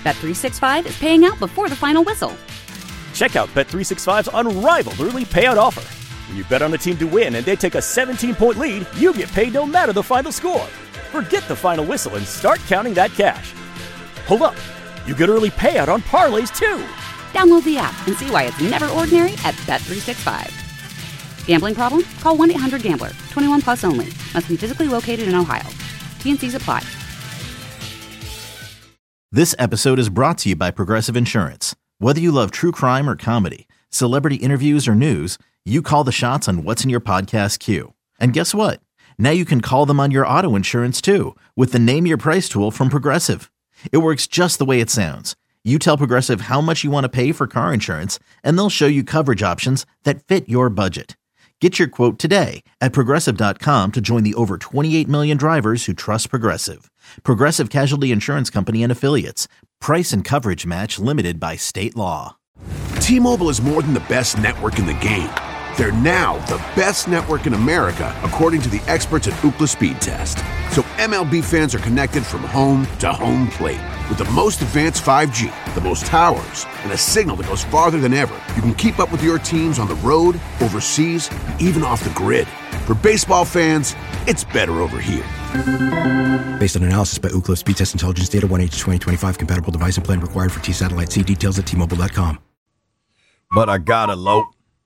Bet365 is paying out before the final whistle. Check out Bet365's unrivaled early payout offer. When you bet on a team to win and they take a 17-point lead, you get paid no matter the final score. Forget the final whistle and start counting that cash. Hold up. You get early payout on parlays, too. Download the app and see why it's never ordinary at Bet365. Gambling problem? Call 1-800-GAMBLER. 21 plus only. Must be physically located in Ohio. T&Cs apply. This episode is brought to you by Progressive Insurance. Whether you love true crime or comedy, celebrity interviews or news, you call the shots on what's in your podcast queue. And guess what? Now you can call them on your auto insurance too with the Name Your Price tool from Progressive. It works just the way it sounds. You tell Progressive how much you want to pay for car insurance, and they'll show you coverage options that fit your budget. Get your quote today at Progressive.com to join the over 28 million drivers who trust Progressive. Progressive Casualty Insurance Company and Affiliates. Price and coverage match limited by state law. T-Mobile is more than the best network in the game. They're now the best network in America, according to the experts at Ookla Speed Test. So MLB fans are connected from home to home plate. With the most advanced 5G, the most towers, and a signal that goes farther than ever, you can keep up with your teams on the road, overseas, and even off the grid. For baseball fans, it's better over here. Based on analysis by Ookla Speed Test Intelligence Data, 1H2025 compatible device and plan required for T-Satellite. See details at T-Mobile.com. But I gotta low.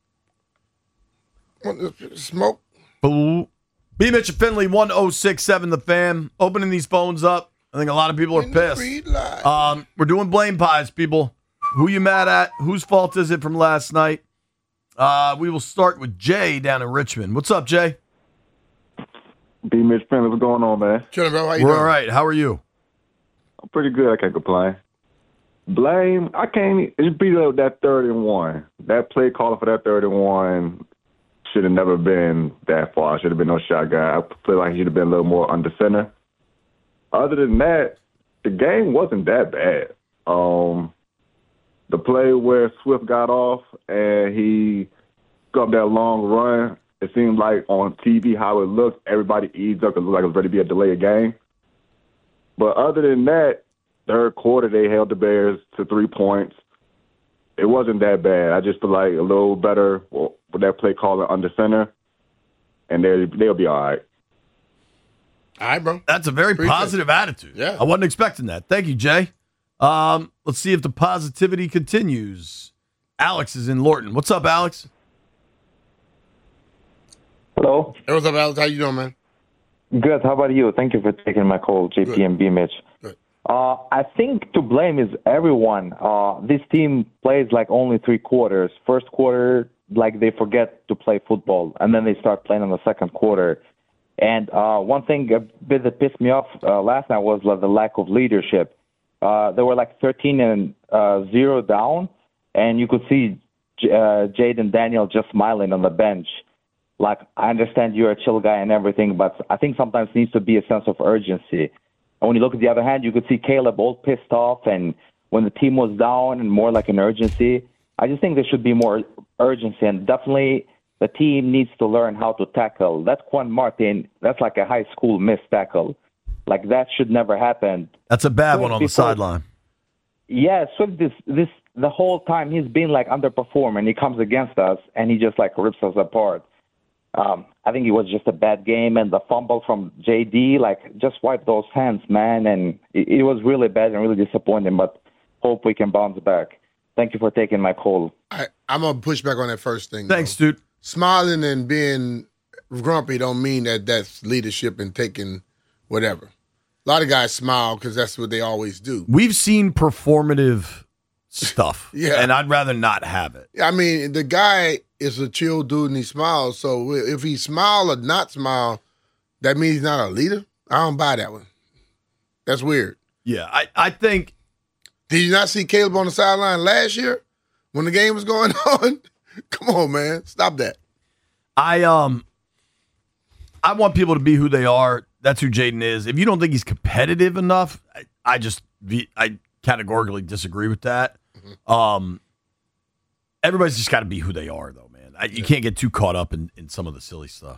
Smoke. Boo. B. Mitch and Finley, 1067 The Fan. Opening these phones up. I think a lot of people are pissed. We're doing blame pies, people. Who you mad at? Whose fault is it from last night? We will start with Jay down in Richmond. What's up, Jay? B. Mitch Finley, what's going on, man? Chilling, bro. How you We're doing? all right. How are you? I'm pretty good. I can't complain. Blame, I can't. It's beat up that 3rd and 1. That play caller for that 3rd and 1 should have never been that far. Should have been no shot guy. I feel like he should have been a little more under center. Other than that, the game wasn't that bad. The play where Swift got off and he got that long run, it seemed like on TV how it looked, everybody eased up. It looked like it was ready to be a delayed game. But other than that, third quarter they held the Bears to 3 points. It wasn't that bad. I just feel like a little better with that play caller under center, and they'll be all right. All right, bro. That's a very positive attitude. Yeah. I wasn't expecting that. Thank you, Jay. Let's see if the positivity continues. Alex is in Lorton. What's up, Alex? Hello. Hey, what's up, Alex? How you doing, man? Good. How about you? Thank you for taking my call, JP and B. Mitch. Good. I think to blame is everyone. This team plays like only 3 quarters. First quarter, like they forget to play football, and then they start playing in the second quarter. And one thing a bit that pissed me off last night was the lack of leadership. They were like 13-0 down, and you could see Jaden Daniel just smiling on the bench. Like, I understand you're a chill guy and everything, but I think sometimes needs to be a sense of urgency. And when you look at the other hand, you could see Caleb all pissed off, and when the team was down and more like an urgency, I just think there should be more urgency, and definitely the team needs to learn how to tackle. That Quan Martin, that's like a high school missed tackle. Like, that should never happen. That's a bad one on the sideline. Yeah, so this the whole time he's been like underperforming. He comes against us and he just like rips us apart. I think it was just a bad game, and the fumble from JD, like, just wipe those hands, man. And it was really bad and really disappointing, but hope we can bounce back. Thank you for taking my call. I'm going to push back on that first thing. Thanks, dude. Smiling and being grumpy don't mean that that's leadership and taking whatever. A lot of guys smile because that's what they always do. We've seen performative stuff, Yeah. and I'd rather not have it. I mean, the guy is a chill dude and he smiles. So if he smile or not smile, that means he's not a leader? I don't buy that one. That's weird. Yeah, I think. Did you not see Caleb on the sideline last year when the game was going on? Come on, man. Stop that. I want people to be who they are. That's who Jaden is. If you don't think he's competitive enough, I categorically disagree with that. Mm-hmm. Everybody's just got to be who they are, though, man. You can't get too caught up in some of the silly stuff.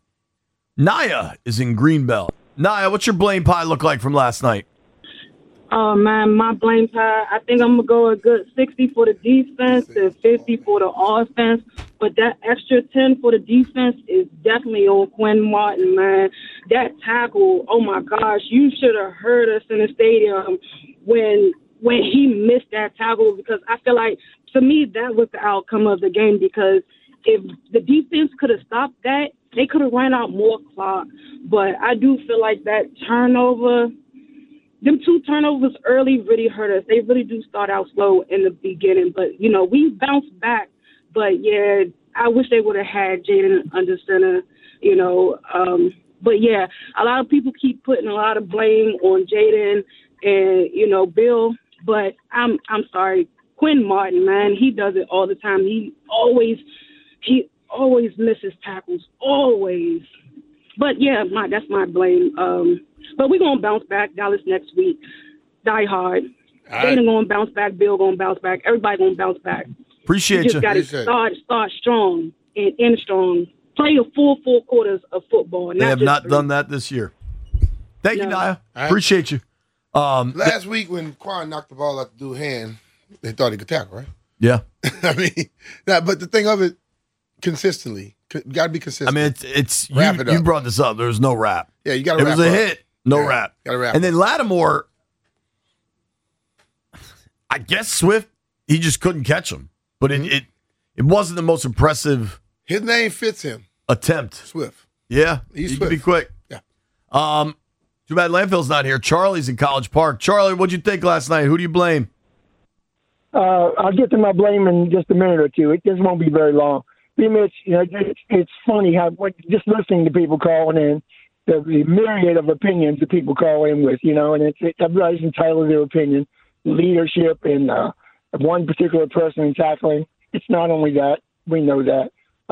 Naya is in Greenbelt. Naya, what's your blame pie look like from last night? Oh, man, my blame pie. I think I'm going to go a good 60 for the defense and 50 for the offense. But that extra 10 for the defense is definitely on Quinn Martin, man. That tackle, oh, my gosh, you should have heard us in the stadium when he missed that tackle, because I feel like, to me, that was the outcome of the game, because if the defense could have stopped that, they could have ran out more clock. But I do feel like that turnover, them 2 turnovers early really hurt us. They really do start out slow in the beginning. But, we bounced back. But, yeah, I wish they would have had Jaden under center, But, yeah, a lot of people keep putting a lot of blame on Jaden and, Bill. But I'm sorry. Quinn Martin, man, he does it all the time. He always misses tackles, always. But, yeah, that's my blame. But we're going to bounce back. Dallas next week. Die hard. Jaden going to bounce back. Bill going to bounce back. Everybody going to bounce back. Appreciate you. Just got to start strong and end strong. Play the full 4 quarters of football. They have not done that this year. Thank you, Naya. Appreciate you. Last week when Quan knocked the ball out the dude's hand, they thought he could tackle, right? Yeah. I mean, but the thing of it, consistently, you got to be consistent. I mean, it's you brought this up. There was no rap. Yeah, you got to wrap it was a up. hit, no rap. Got to wrap and then Lattimore, I guess Swift, he just couldn't catch him. But it wasn't the most impressive. His name fits him. Attempt. Swift. Yeah, He's he Swift. can be quick. Yeah. Too bad Landfill's not here. Charlie's in College Park. Charlie, what'd you think last night? Who do you blame? I'll get to my blame in just a minute or two. It just won't be very long. Mitch, it's funny how just listening to people calling in, the myriad of opinions that people call in with, and everybody's entitled to their opinion, leadership, and one particular person in tackling. It's not only that. We know that.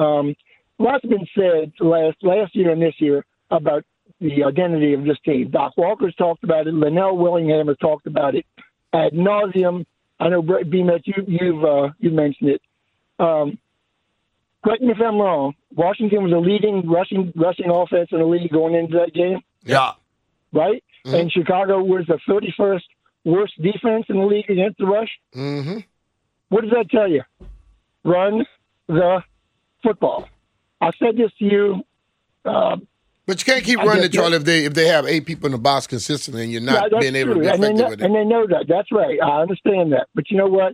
Lots been said last year and this year about the identity of this team. Doc Walker's talked about it. Linnell Willingham has talked about it ad nauseum. I know, B-Mitch, you've mentioned it. Correct me if I'm wrong. Washington was a leading rushing offense in the league going into that game. Yeah. Right? Mm-hmm. And Chicago was the 31st worst defense in the league against the rush. Mm-hmm. What does that tell you? Run the football. I said this to you. But you can't keep running it, Charlie, if they have 8 people in the box consistently and you're not being able to be effective with it. And they know that. That's right. I understand that. But you know what?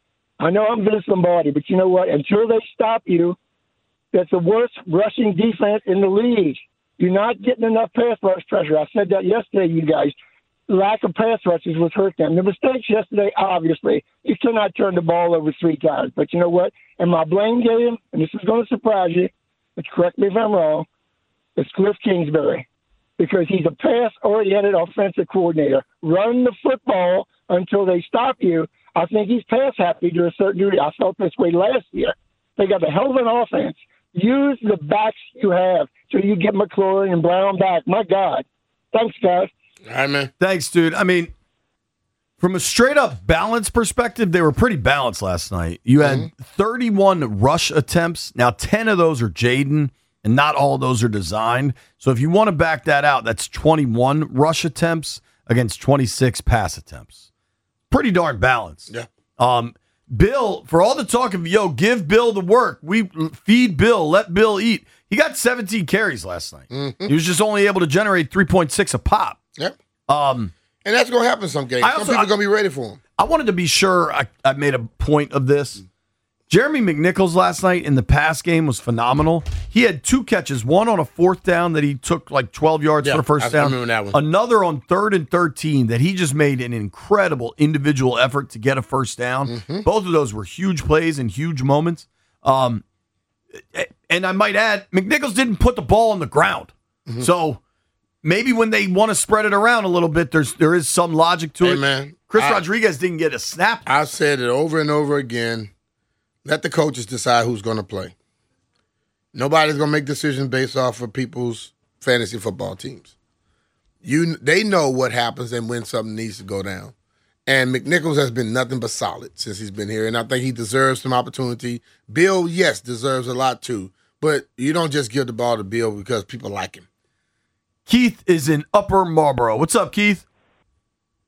I know I'm Vince Lombardi, but you know what? Until they stop you, that's the worst rushing defense in the league. You're not getting enough pass rush pressure. I said that yesterday, you guys. Lack of pass rushes was hurt them. The mistakes yesterday, obviously, you cannot turn the ball over 3 times. But you know what? And my blame game, and this is going to surprise you, but correct me if I'm wrong, it's Cliff Kingsbury, because he's a pass-oriented offensive coordinator. Run the football until they stop you. I think he's pass-happy to a certain degree. I felt this way last year. They got a hell of an offense. Use the backs you have so you get McLaurin and Brown back. My God. Thanks, guys. All right, man. Thanks, dude. I mean, from a straight-up balance perspective, they were pretty balanced last night. You had 31 rush attempts. Now, 10 of those are Jaden, and not all of those are designed. So if you want to back that out, that's 21 rush attempts against 26 pass attempts. Pretty darn balanced. Yeah. Bill, for all the talk of, give Bill the work. We feed Bill, let Bill eat. He got 17 carries last night. Mm-hmm. He was just only able to generate 3.6 a pop. Yep. And that's going to happen some games. Some people are going to be ready for him. I wanted to be sure I made a point of this. Jeremy McNichols last night in the pass game was phenomenal. He had 2 catches, one on a 4th down that he took like 12 yards for the first down. I remember that one. Another on 3rd and 13 that he just made an incredible individual effort to get a first down. Mm-hmm. Both of those were huge plays and huge moments. And I might add, McNichols didn't put the ball on the ground. Mm-hmm. So maybe when they want to spread it around a little bit, there is some logic to it. Man, Chris Rodriguez didn't get a snap. I've said it over and over again. Let the coaches decide who's going to play. Nobody's going to make decisions based off of people's fantasy football teams. They know what happens and when something needs to go down. And McNichols has been nothing but solid since he's been here, and I think he deserves some opportunity. Bill, yes, deserves a lot too, but you don't just give the ball to Bill because people like him. Keith is in Upper Marlboro. What's up, Keith?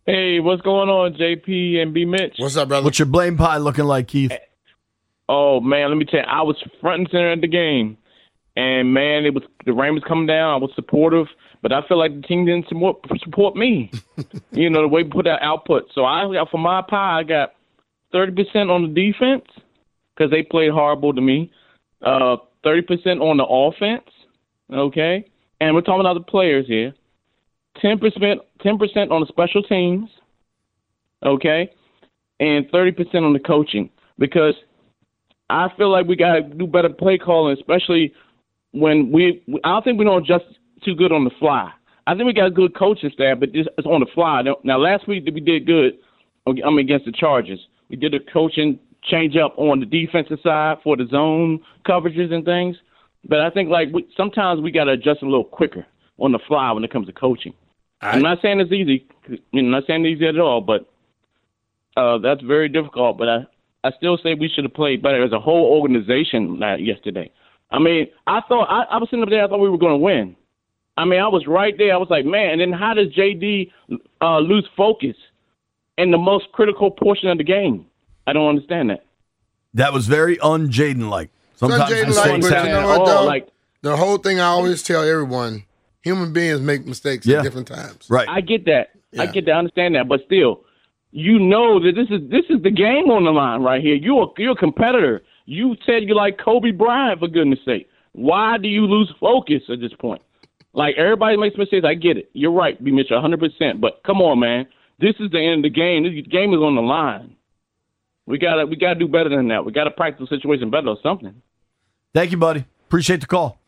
Hey, what's going on, JP and B Mitch? What's up, brother? What's your blame pie looking like, Keith? Oh man, let me tell you, I was front and center at the game, and man, the rain was coming down. I was supportive, but I feel like the team didn't support me. You know, the way we put out output. So for my pie, I got 30% on the defense because they played horrible to me. 30% on the offense, okay, and we're talking about the players here. 10% on the special teams, okay, and 30% on the coaching, because I feel like we got to do better play calling, especially when I don't think we don't adjust too good on the fly. I think we got a good coaching staff, but it's on the fly. Now, last week we did good against the Chargers. We did a coaching change up on the defensive side for the zone coverages and things, but I think sometimes we got to adjust a little quicker on the fly when it comes to coaching. I'm not saying it's easy. I'm not saying it's easy at all, but that's very difficult. But I still say we should have played better as a whole organization yesterday. I mean, I was sitting up there, I thought we were going to win. I mean, I was right there. I was like, man, and then how does JD lose focus in the most critical portion of the game? I don't understand that. That was very un-Jaden-like. Sometimes Jaden-like, but you know what, though? The whole thing I always tell everyone, human beings make mistakes at different times. Right. I get that. Yeah. I understand that. But still, you know that this is the game on the line right here. You're a competitor. You said you like Kobe Bryant, for goodness sake. Why do you lose focus at this point? Like, everybody makes mistakes. I get it. You're right, B. Mitchell, 100%. But come on, man. This is the end of the game. This game is on the line. We gotta do better than that. We gotta practice the situation better or something. Thank you, buddy. Appreciate the call.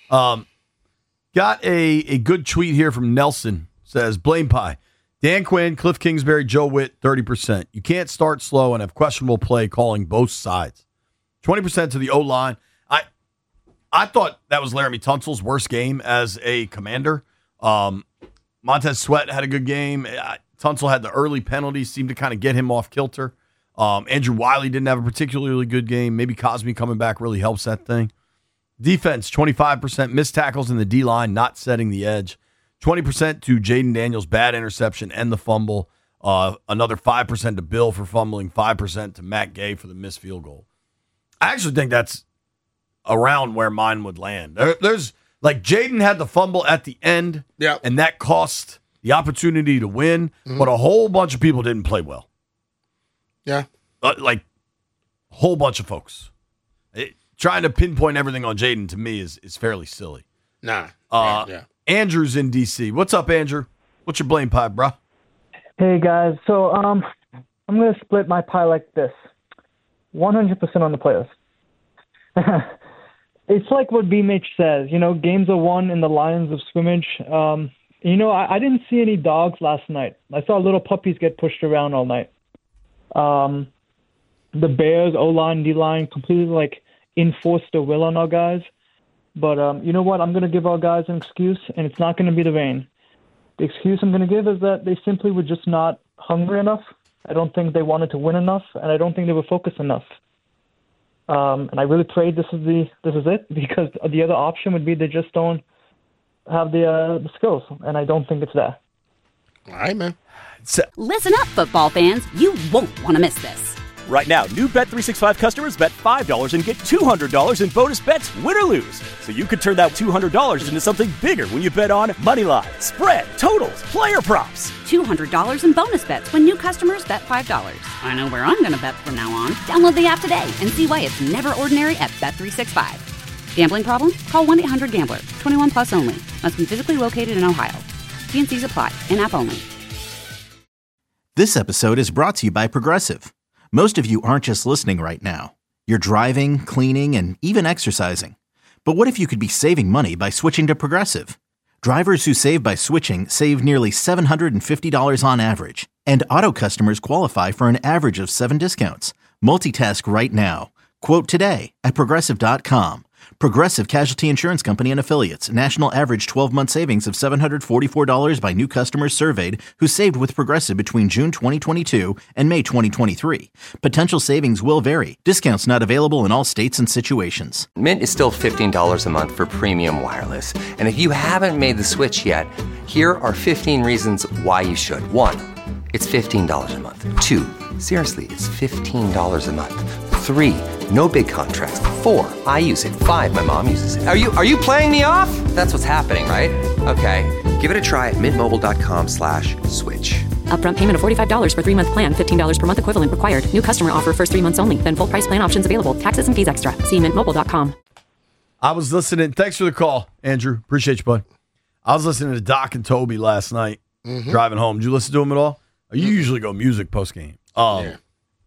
Got a good tweet here from Nelson. Says, blame pie. Dan Quinn, Cliff Kingsbury, Joe Witt, 30%. You can't start slow and have questionable play calling both sides. 20% to the O-line. I thought that was Laramie Tunsil's worst game as a commander. Montez Sweat had a good game. Tunsil had the early penalties, seemed to kind of get him off kilter. Andrew Wiley didn't have a particularly good game. Maybe Cosme coming back really helps that thing. Defense, 25% missed tackles in the D-line, not setting the edge. 20% to Jaden Daniels' bad interception and the fumble. Another 5% to Bill for fumbling. 5% to Matt Gay for the missed field goal. I actually think that's around where mine would land. There's like Jaden had the fumble at the end, and that cost the opportunity to win, but a whole bunch of people didn't play well. Yeah. Like a whole bunch of folks. Trying to pinpoint everything on Jaden to me is fairly silly. Nah. Andrew's in D.C. What's up, Andrew? What's your blame pie, bro? Hey, guys. So I'm going to split my pie like this. 100% on the players. It's like what B. Mitch says. You know, games are won in the lines of scrimmage. You know, I didn't see any dogs last night. I saw little puppies get pushed around all night. The Bears, O-line, D-line completely, enforced their will on our guys. But you know what? I'm going to give our guys an excuse, and it's not going to be the rain. The excuse I'm going to give is that they simply were just not hungry enough. I don't think they wanted to win enough, and I don't think they were focused enough. And I really prayed this is it, because the other option would be they just don't have the skills, and I don't think it's there. All right, man. Listen up, football fans. You won't want to miss this. Right now, new Bet365 customers bet $5 and get $200 in bonus bets, win or lose. So you could turn that $200 into something bigger when you bet on money line, spread, totals, player props. $200 in bonus bets when new customers bet $5. I know where I'm going to bet from now on. Download the app today and see why it's never ordinary at Bet365. Gambling problem? Call 1-800-GAMBLER. 21 plus only. Must be physically located in Ohio. T&Cs apply. In-app only. This episode is brought to you by Progressive. Most of you aren't just listening right now. You're driving, cleaning, and even exercising. But what if you could be saving money by switching to Progressive? Drivers who save by switching save nearly $750 on average. And auto customers qualify for an average of 7 discounts. Multitask right now. Quote today at Progressive.com. Progressive Casualty Insurance Company and Affiliates. National average 12-month savings of $744 by new customers surveyed who saved with Progressive between June 2022 and May 2023. Potential savings will vary. Discounts not available in all states and situations. Mint is still $15 a month for premium wireless. And if you haven't made the switch yet, here are 15 reasons why you should. 1, It's $15 a month. 2, seriously, it's $15 a month. 3, no big contrast. 4, I use it. 5, my mom uses it. Are you playing me off? That's what's happening, right? Okay, give it a try at mintmobile.com/switch. Upfront payment of $45 for 3-month plan. $15 per month equivalent required. New customer offer first 3 months only. Then full price plan options available. Taxes and fees extra. See mintmobile.com. I was listening. Thanks for the call, Andrew. Appreciate you, bud. I was listening to Doc and Toby last night, driving home. Did you listen to them at all? You usually go music post game. Yeah.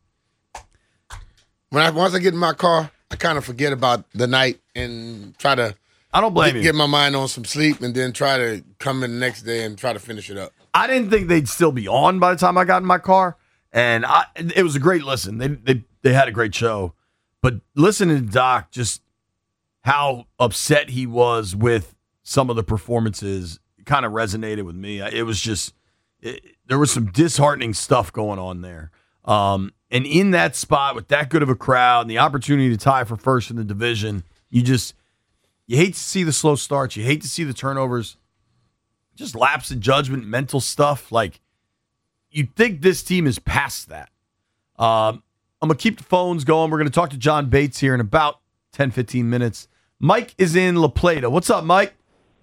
Once I get in my car, I kind of forget about the night and try to. I don't blame you. Get my mind on some sleep and then try to come in the next day and try to finish it up. I didn't think they'd still be on by the time I got in my car, and it was a great listen. They had a great show, but listening to Doc, just how upset he was with some of the performances kind of resonated with me. It was just there was some disheartening stuff going on there. And in that spot with that good of a crowd and the opportunity to tie for first in the division, you hate to see the slow starts. You hate to see the turnovers. Just lapse in judgment, mental stuff. Like, you'd think this team is past that. I'm going to keep the phones going. We're going to talk to John Bates here in about 10, 15 minutes. Mike is in La Plata. What's up, Mike?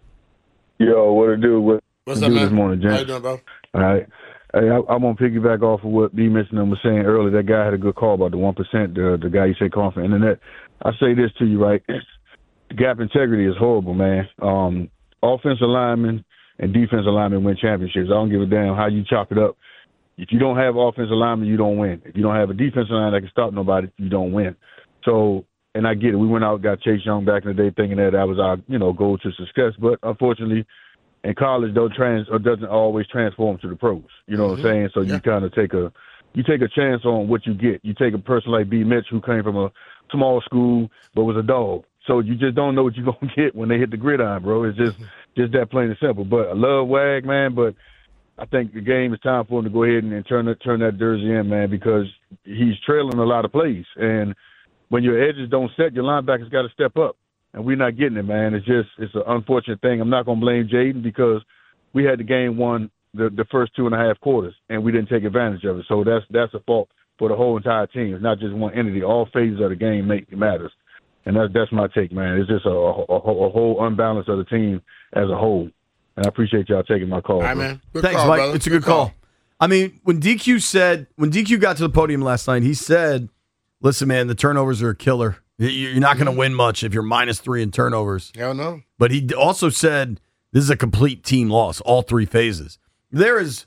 Yo, what it do? What's up, man? This morning, James? How you doing, bro? All right. Hey, I'm going to piggyback off of what B. Mitchell was saying earlier. That guy had a good call about the 1%, the guy you said calling for internet. I say this to you, right? The gap integrity is horrible, man. Offensive linemen and defensive linemen win championships. I don't give a damn how you chop it up. If you don't have offensive linemen, you don't win. If you don't have a defensive line that can stop nobody, you don't win. So, and I get it. We went out and got Chase Young back in the day thinking that was our, goal to success. But unfortunately, in college, doesn't always transform to the pros. You know what I'm saying? So you kind of take a chance on what you get. You take a person like B. Mitch, who came from a small school but was a dog. So you just don't know what you're going to get when they hit the gridiron, bro. It's just that plain and simple. But I love Wag, man, but I think the game is time for him to go ahead and turn that jersey in, man, because he's trailing a lot of plays. And when your edges don't set, your linebackers got to step up. And we're not getting it, man. It's an unfortunate thing. I'm not going to blame Jaden because we had the game won the first 2.5 quarters, and we didn't take advantage of it. So that's a fault for the whole entire team. It's not just one entity. All phases of the game matters. And that's my take, man. It's just a whole unbalance of the team as a whole. And I appreciate y'all taking my call. All right, man. Good Thanks, call, Mike. brother. It's a good call. I mean, when DQ got to the podium last night, he said, listen, man, the turnovers are a killer. You're not going to win much if you're -3 in turnovers. Hell no. But he also said this is a complete team loss, all 3 phases. There is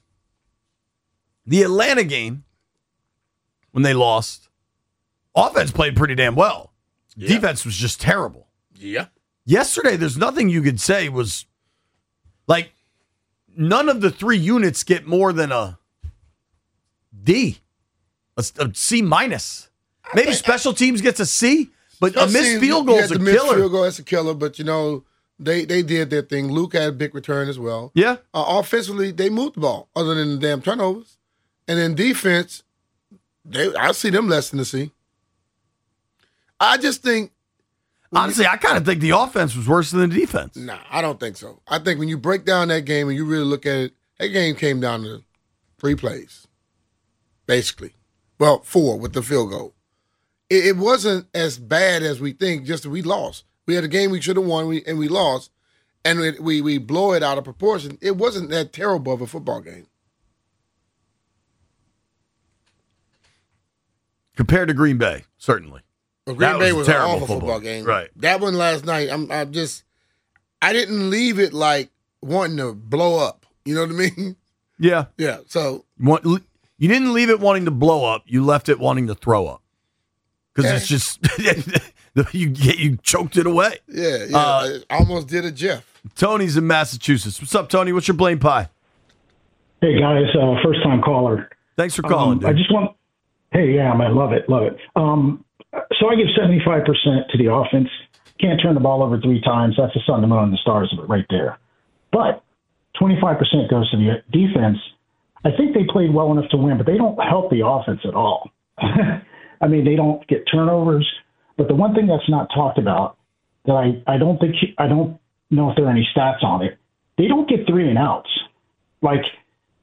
the Atlanta game when they lost. Offense played pretty damn well. Yeah. Defense was just terrible. Yeah. Yesterday, there's nothing you could say was like none of the 3 units get more than a D, a C-. Maybe special teams gets a C, but a missed field goal is a killer. Missed field goal is a killer, but they did their thing. Luke had a big return as well. Yeah. Offensively, they moved the ball, other than the damn turnovers. And then defense, I see them less than a C. I just think. Honestly, I kind of think the offense was worse than the defense. Nah, I don't think so. I think when you break down that game and you really look at it, that game came down to 3 plays, basically. Well, 4 with the field goal. It wasn't as bad as we think, just that we lost. We had a game we should have won, and we lost, and we blow it out of proportion. It wasn't that terrible of a football game. Compared to Green Bay, certainly. Well, Green Bay was an awful football football game. Right. That one last night, I didn't leave it like wanting to blow up. You know what I mean? Yeah. Yeah. So you didn't leave it wanting to blow up. You left it wanting to throw up. Because it's just you choked it away. Yeah. I almost did a Jeff. Tony's in Massachusetts. What's up, Tony? What's your blame pie? Hey guys, first time caller. Thanks for calling. Dude. I just want. Hey, yeah, man, love it. So I give 75% to the offense. Can't turn the ball over 3 times. That's the sun, the moon, and the stars of it right there. But 25% goes to the defense. I think they played well enough to win, but they don't help the offense at all. I mean, they don't get turnovers. But the one thing that's not talked about that I don't know if there are any stats on it. They don't get 3 and outs. Like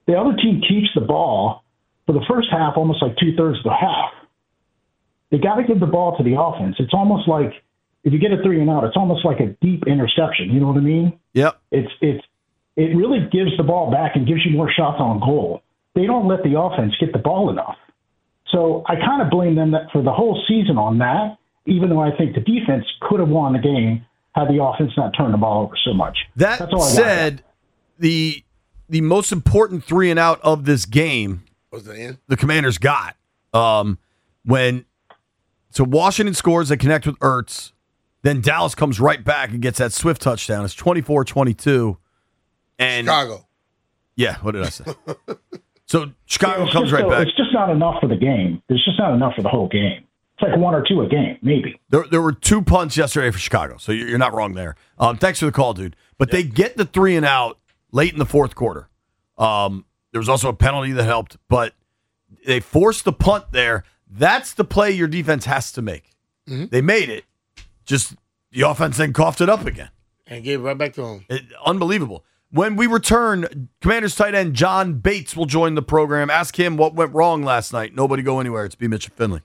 the other team keeps the ball for the first half, almost like 2/3 of the half. They got to give the ball to the offense. It's almost like if you get a 3 and out, it's almost like a deep interception. You know what I mean? Yep. It really gives the ball back and gives you more shots on goal. They don't let the offense get the ball enough. So I kind of blame them for the whole season on that, even though I think the defense could have won the game had the offense not turned the ball over so much. That's all I said, the most important 3 and out of this game, was the Commanders got. So Washington scores, they connect with Ertz. Then Dallas comes right back and gets that Swift touchdown. It's 24-22. And Chicago. Yeah, what did I say? So Chicago comes right back. It's just not enough for the game. It's just not enough for the whole game. It's like 1 or 2 a game, maybe. There were 2 punts yesterday for Chicago, so you're not wrong there. Thanks for the call, dude. But they get the 3 and out late in the fourth quarter. There was also a penalty that helped, but they forced the punt there. That's the play your defense has to make. Mm-hmm. They made it. Just the offense then coughed it up again. And gave it right back to him. Unbelievable. When we return, Commanders tight end John Bates will join the program. Ask him what went wrong last night. Nobody go anywhere. It's B. Mitch and Finley.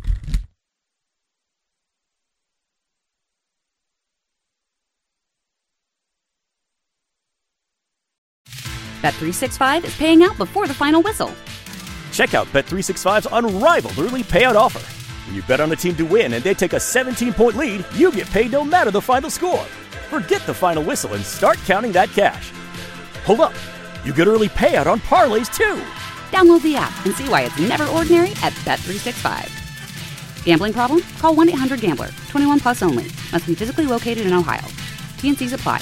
Bet365 is paying out before the final whistle. Check out Bet365's unrivaled early payout offer. When you bet on a team to win and they take a 17-point lead, you get paid no matter the final score. Forget the final whistle and start counting that cash. Hold up. You get early payout on parlays, too. Download the app and see why it's never ordinary at Bet365. Gambling problem? Call 1-800-GAMBLER. 21 plus only. Must be physically located in Ohio. T&Cs apply.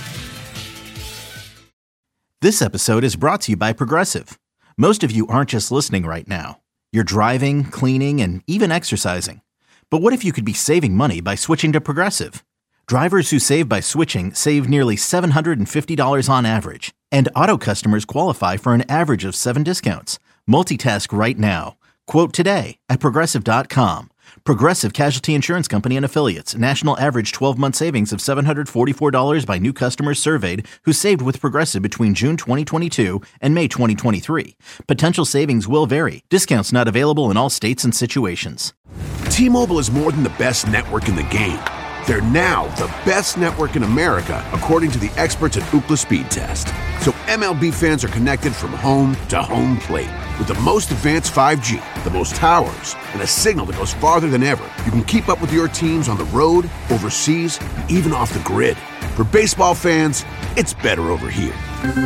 This episode is brought to you by Progressive. Most of you aren't just listening right now. You're driving, cleaning, and even exercising. But what if you could be saving money by switching to Progressive? Drivers who save by switching save nearly $750 on average. And auto customers qualify for an average of 7 discounts. Multitask right now. Quote today at Progressive.com. Progressive Casualty Insurance Company and Affiliates. National average 12-month savings of $744 by new customers surveyed who saved with Progressive between June 2022 and May 2023. Potential savings will vary. Discounts not available in all states and situations. T-Mobile is more than the best network in the game. They're now the best network in America, according to the experts at Ookla Speed Test. So MLB fans are connected from home to home plate. With the most advanced 5G, the most towers, and a signal that goes farther than ever, you can keep up with your teams on the road, overseas, and even off the grid. For baseball fans, it's better over here.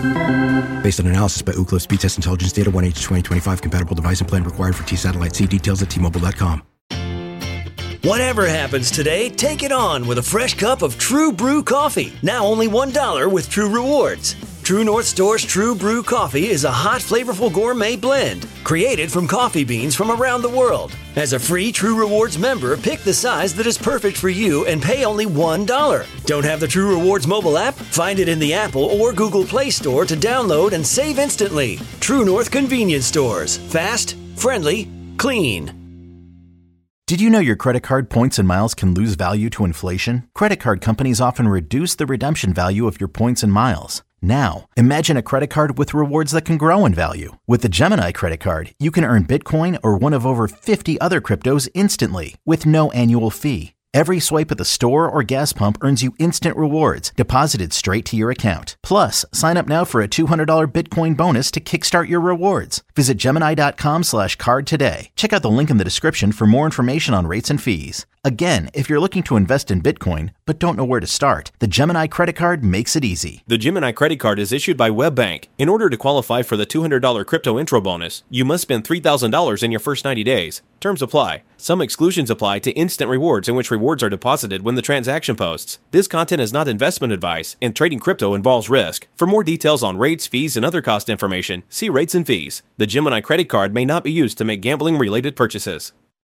Based on analysis by Ookla Speed Test Intelligence Data 1H2025 compatible device and plan required for T-Satellite. See details at T-Mobile.com. Whatever happens today, take it on with a fresh cup of True Brew coffee. Now only $1 with True Rewards. True North Store's True Brew coffee is a hot, flavorful gourmet blend created from coffee beans from around the world. As a free True Rewards member, pick the size that is perfect for you and pay only $1. Don't have the True Rewards mobile app? Find it in the Apple or Google Play Store to download and save instantly. True North Convenience Stores. Fast, friendly, clean. Did you know your credit card points and miles can lose value to inflation? Credit card companies often reduce the redemption value of your points and miles. Now, imagine a credit card with rewards that can grow in value. With the Gemini credit card, you can earn Bitcoin or one of over 50 other cryptos instantly with no annual fee. Every swipe at the store or gas pump earns you instant rewards deposited straight to your account. Plus, sign up now for a $200 Bitcoin bonus to kickstart your rewards. Visit Gemini.com/card today. Check out the link in the description for more information on rates and fees. Again, if you're looking to invest in Bitcoin but don't know where to start, the Gemini credit card makes it easy. The Gemini credit card is issued by WebBank. In order to qualify for the $200 crypto intro bonus, you must spend $3,000 in your first 90 days. Terms apply. Some exclusions apply to instant rewards in which rewards are deposited when the transaction posts. This content is not investment advice, and trading crypto involves risk. For more details on rates, fees, and other cost information, see rates and fees. The Gemini credit card may not be used to make gambling-related purchases.